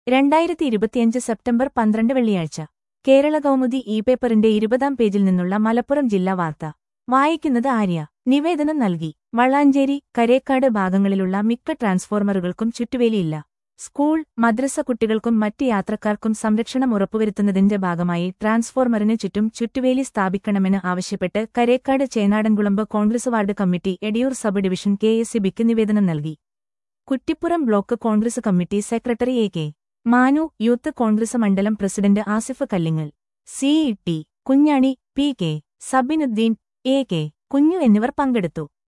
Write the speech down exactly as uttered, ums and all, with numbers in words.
രണ്ടായിരത്തി ഇരുപത്തിയഞ്ച് സെപ്റ്റംബർ പന്ത്രണ്ട് വെള്ളിയാഴ്ച കേരള കൗമുദി ഇ പേപ്പറിന്റെ ഇരുപതാം പേജിൽ നിന്നുള്ള മലപ്പുറം ജില്ലാ വാർത്ത വായിക്കുന്നത് ആര്യ. നിവേദനം നൽകി. വളാഞ്ചേരി കരേക്കാട് ഭാഗങ്ങളിലുള്ള മിക്ക ട്രാൻസ്ഫോർമറുകൾക്കും ചുറ്റുവേലിയില്ല. സ്കൂൾ മദ്രസ കുട്ടികൾക്കും മറ്റ് യാത്രക്കാർക്കും സംരക്ഷണം ഉറപ്പുവരുത്തുന്നതിന്റെ ഭാഗമായി ട്രാൻസ്ഫോർമറിന് ചുറ്റും ചുറ്റുവേലി സ്ഥാപിക്കണമെന്ന് ആവശ്യപ്പെട്ട് Karekkad Chenadankulamb Congress ward committee Edayur sub division K S C ബിക്ക് നിവേദനം നൽകി. Kuttippuram block Congress committee secretary A K Manu, youth Congress മണ്ഡലം president Asif Kallingal, C T Kunhani, P K Sabinuddin, A K Kunhu എന്നിവർ പങ്കെടുത്തു.